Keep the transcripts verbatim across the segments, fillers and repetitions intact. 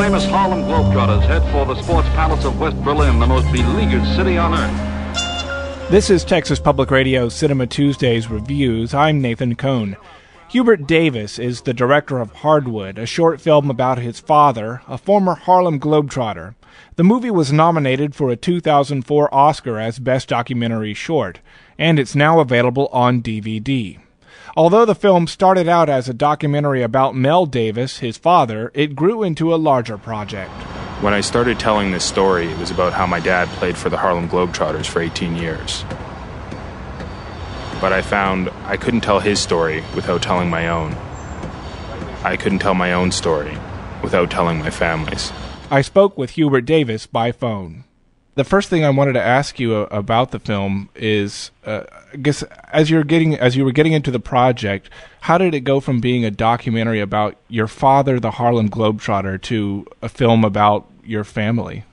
world-famous Harlem Globetrotters head for the Sports Palace of West Berlin, the most beleaguered city on earth. This is Texas Public Radio's Cinema Tuesdays Reviews. I'm Nathan Cohn. Hubert Davis is the director of Hardwood, a short film about his father, a former Harlem Globetrotter. The movie was nominated for a two thousand four Oscar as Best Documentary Short, and it's now available on D V D. Although the film started out as a documentary about Mel Davis, his father, it grew into a larger project. When I started telling this story, it was about how my dad played for the Harlem Globetrotters for eighteen years. But I found I couldn't tell his story without telling my own. I couldn't tell my own story without telling my family's. I spoke with Hubert Davis by phone. The first thing I wanted to ask you about the film is, uh, I guess, as you're getting as you were getting into the project, how did it go from being a documentary about your father, the Harlem Globetrotter, to a film about your family?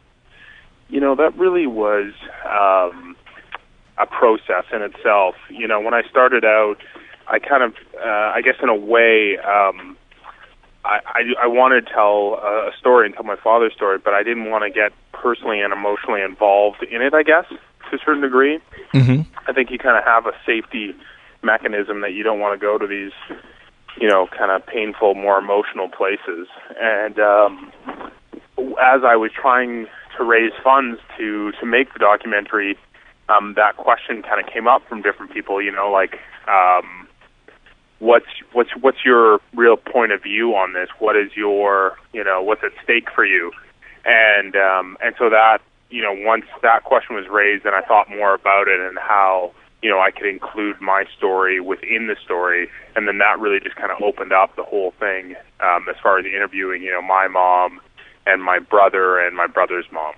You know, that really was um, a process in itself. You know, when I started out, I kind of, uh, I guess in a way, um, I, I, I wanted to tell a story and tell my father's story, but I didn't want to get personally and emotionally involved in it, I guess, to a certain degree. Mm-hmm. I think you kind of have a safety mechanism that you don't want to go to these, you know, kind of painful, more emotional places. And um, as I was trying to raise funds to, to make the documentary, um, that question kind of came up from different people, you know, like... Um, What's what's what's your real point of view on this? What is your you know what's at stake for you? And um, and so that you know once that question was raised, and I thought more about it and how you know I could include my story within the story, and then that really just kind of opened up the whole thing um, as far as interviewing you know my mom and my brother and my brother's mom.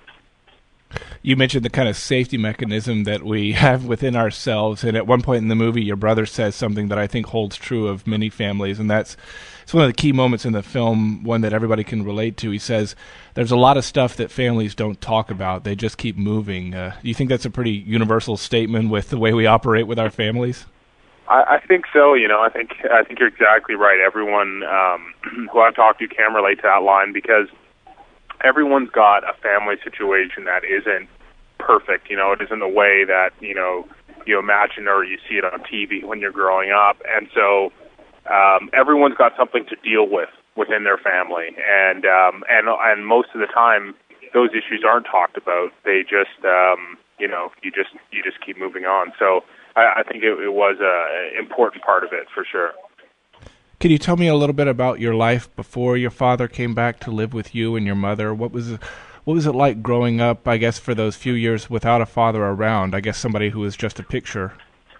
You mentioned the kind of safety mechanism that we have within ourselves, and at one point in the movie, your brother says something that I think holds true of many families, and that's it's one of the key moments in the film, one that everybody can relate to. He says, there's a lot of stuff that families don't talk about. They just keep moving. Uh, do you think that's a pretty universal statement with the way we operate with our families? I, I think so. You know, I think I think you're exactly right. Everyone um, who I've talked to can relate to that line because everyone's got a family situation that isn't perfect. You know, it isn't the way that, you know, you imagine or you see it on T V when you're growing up. And so um, everyone's got something to deal with within their family. And, um, and, and most of the time, those issues aren't talked about. They just, um, you know, you just, you just keep moving on. So I, I think it, it was an important part of it for sure. Can you tell me a little bit about your life before your father came back to live with you and your mother? What was what was it like growing up, I guess, for those few years without a father around? I guess somebody who was just a picture.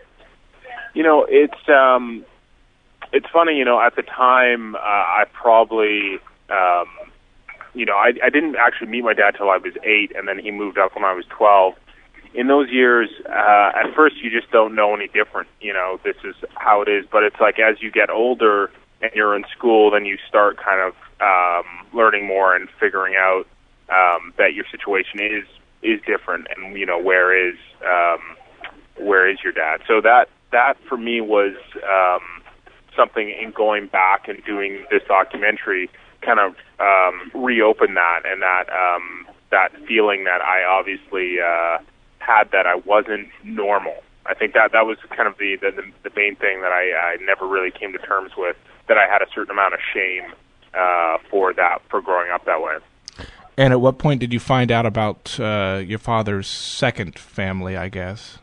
You know, it's um, it's funny. You know, at the time, uh, I probably, um, you know, I, I didn't actually meet my dad till I was eight, and then he moved up when I was twelve. In those years, uh, at first you just don't know any different. You know, this is how it is. But it's like as you get older and you're in school, then you start kind of um, learning more and figuring out um, that your situation is is different. And you know, where is um, where is your dad? So that that for me was um, something in going back and doing this documentary kind of um, reopened that and that um, that feeling that I obviously. Uh, had that I wasn't normal. I think that that was kind of the, the, the main thing that I, I never really came to terms with, that I had a certain amount of shame uh, for that, for growing up that way. And at what point did you find out about uh, your father's second family, I guess?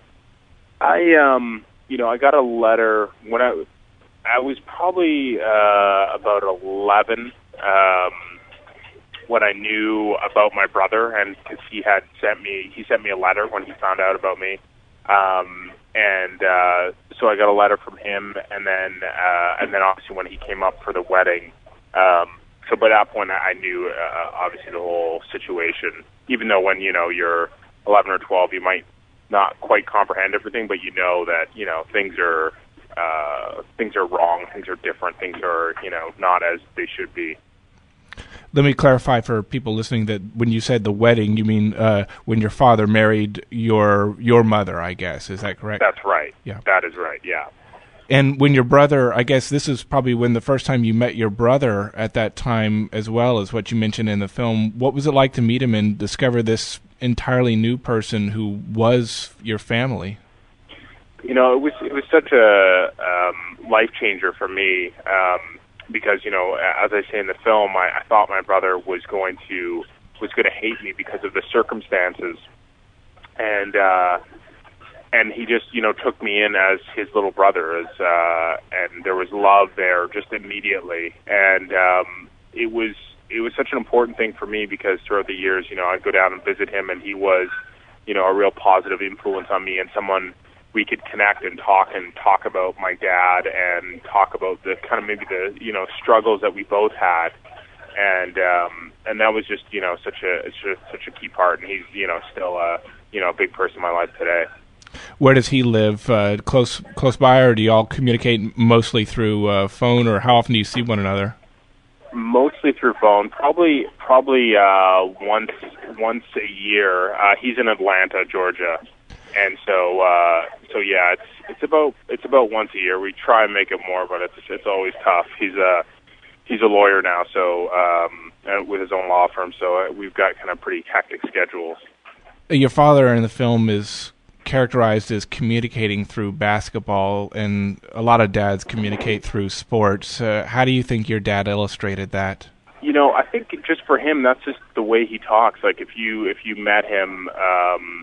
I, um, you know, I got a letter when I, I was probably uh, about eleven, um, when I knew about my brother, and because he had sent me, he sent me a letter when he found out about me, um, and uh, so I got a letter from him, and then uh, and then obviously when he came up for the wedding, um, so by that point I knew uh, obviously the whole situation. Even though when you know you're eleven or twelve, you might not quite comprehend everything, but you know that you know things are uh, things are wrong, things are different, things are you know not as they should be. Let me clarify for people listening that when you said the wedding, you mean uh, when your father married your your mother, I guess. Is that correct? That's right. Yeah. That is right, yeah. And when your brother, I guess this is probably when the first time you met your brother at that time, as well as what you mentioned in the film. What was it like to meet him and discover this entirely new person who was your family? You know, it was it was such a um, life changer for me um, because, you know, as I say in the film, I, I thought my brother was going to was going to hate me because of the circumstances, and. Uh, And he just, you know, took me in as his little brother, as uh, and there was love there just immediately. And um, it was it was such an important thing for me because throughout the years, you know, I'd go down and visit him, and he was, you know, a real positive influence on me and someone we could connect and talk and talk about my dad and talk about the kind of maybe the, you know, struggles that we both had. And um, and that was just, you know, such a it's just such a key part. And he's, you know, still a, you know, a big person in my life today. Where does he live? Uh, close close by, or do you all communicate mostly through uh, phone, or how often do you see one another? Mostly through phone. Probably probably uh, once once a year. Uh, he's in Atlanta, Georgia, and so uh, so yeah, it's it's about it's about once a year. We try and make it more, but it's it's always tough. He's a he's a lawyer now, so um, with his own law firm. So we've got kind of pretty hectic schedules. Your father in the film is characterized as communicating through basketball, and a lot of dads communicate through sports. Uh, how do you think your dad illustrated that? You know, I think just for him, that's just the way he talks. Like if you if you met him, um,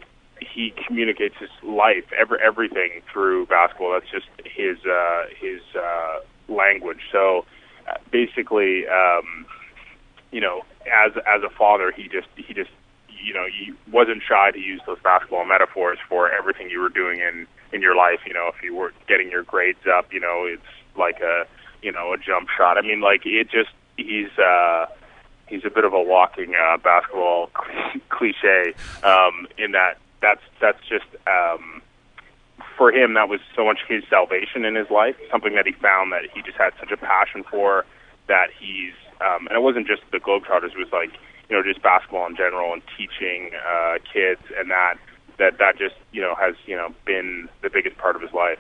he communicates his life, every everything through basketball. That's just his uh, his uh, language. So uh, basically, um, you know, as as a father, he just he just. you know, he wasn't shy to use those basketball metaphors for everything you were doing in, in your life. You know, if you were getting your grades up, you know, it's like a, you know, a jump shot. I mean, like, it just, he's, uh, he's a bit of a walking, uh, basketball cliche, um, in that that's, that's just, um, for him, that was so much his salvation in his life, something that he found that he just had such a passion for, that he's, um, and it wasn't just the Globetrotters, it was like, you know, just basketball in general and teaching uh, kids, and that, that that just, you know, has, you know, been the biggest part of his life.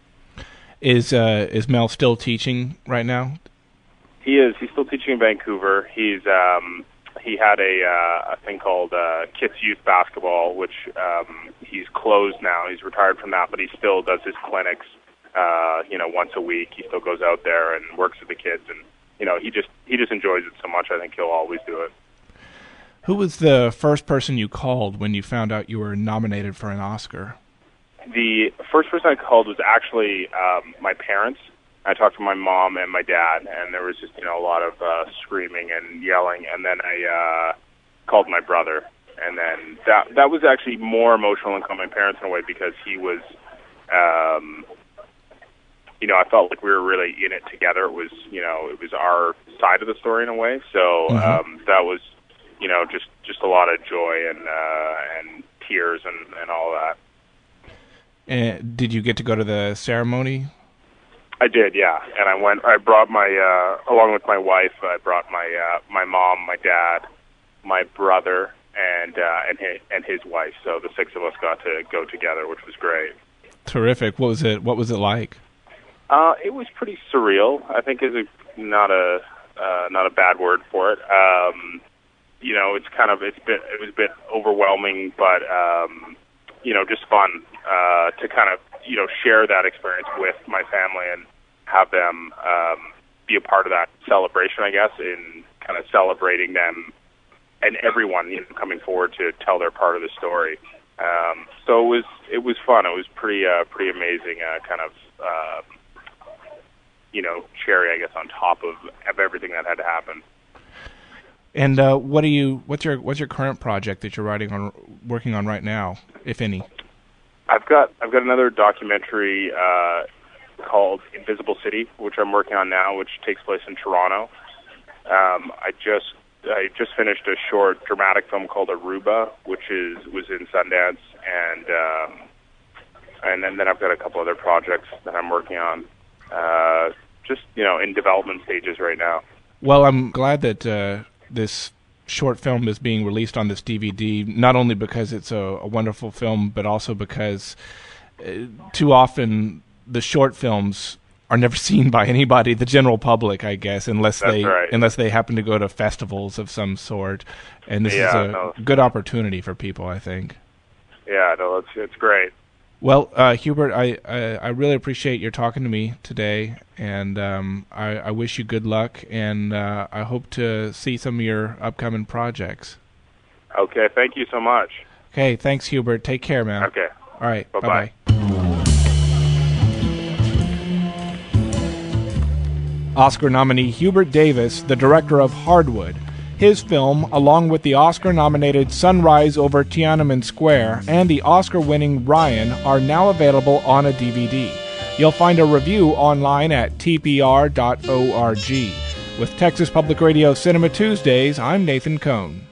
Is uh, is Mel still teaching right now? He is. He's still teaching in Vancouver. He's um, he had a uh, a thing called uh, Kids Youth Basketball, which um, he's closed now. He's retired from that, but he still does his clinics, uh, you know, once a week. He still goes out there and works with the kids, and you know, he just he just enjoys it so much. I think he'll always do it. Who was the first person you called when you found out you were nominated for an Oscar? The first person I called was actually um, my parents. I talked to my mom and my dad, and there was just, you know, a lot of uh, screaming and yelling. And then I uh, called my brother, and then that that was actually more emotional than calling my parents in a way, because he was, um, you know, I felt like we were really in it together. It was, you know, it was our side of the story in a way. So mm-hmm. um, that was, you know, just, just a lot of joy and uh, and tears and, and all that. And did you get to go to the ceremony? I did, yeah. And I went. I brought my, uh, along with my wife, I brought my uh, my mom, my dad, my brother, and uh, and his, and his wife. So the six of us got to go together, which was great. Terrific. What was it? What was it like? Uh, it was pretty surreal. I think is a, not a uh, not a bad word for it. Um, you know, it's kind of it's been it was a bit overwhelming, but um, you know, just fun uh, to kind of, you know, share that experience with my family and have them um, be a part of that celebration, I guess, in kind of celebrating them and everyone, you know, coming forward to tell their part of the story. Um, so it was it was fun. It was pretty uh, pretty amazing, uh, kind of uh, you know, cherry, I guess, on top of, of everything that had to happen. And uh, what do you? What's your what's your current project that you're writing on, working on right now, if any? I've got I've got another documentary uh, called Invisible City, which I'm working on now, which takes place in Toronto. Um, I just I just finished a short dramatic film called Aruba, which is was in Sundance, and um, and then, then I've got a couple other projects that I'm working on, uh, just, you know, in development stages right now. Well, I'm glad that uh, this short film is being released on this D V D, not only because it's a, a wonderful film, but also because uh, too often the short films are never seen by anybody, the general public, I guess, unless That's they right. unless they happen to go to festivals of some sort. And this Yeah, is a no. good opportunity for people, I think. Yeah, no, it's it's great. Well, uh, Hubert, I, I I really appreciate your talking to me today, and um, I, I wish you good luck, and uh, I hope to see some of your upcoming projects. Okay, thank you so much. Okay, thanks, Hubert. Take care, man. Okay. All right, Bye-bye. bye-bye. Oscar nominee Hubert Davis, the director of Hardwood. His film, along with the Oscar-nominated Sunrise over Tiananmen Square and the Oscar-winning Ryan, are now available on a D V D. You'll find a review online at T P R dot org. With Texas Public Radio Cinema Tuesdays, I'm Nathan Cohn.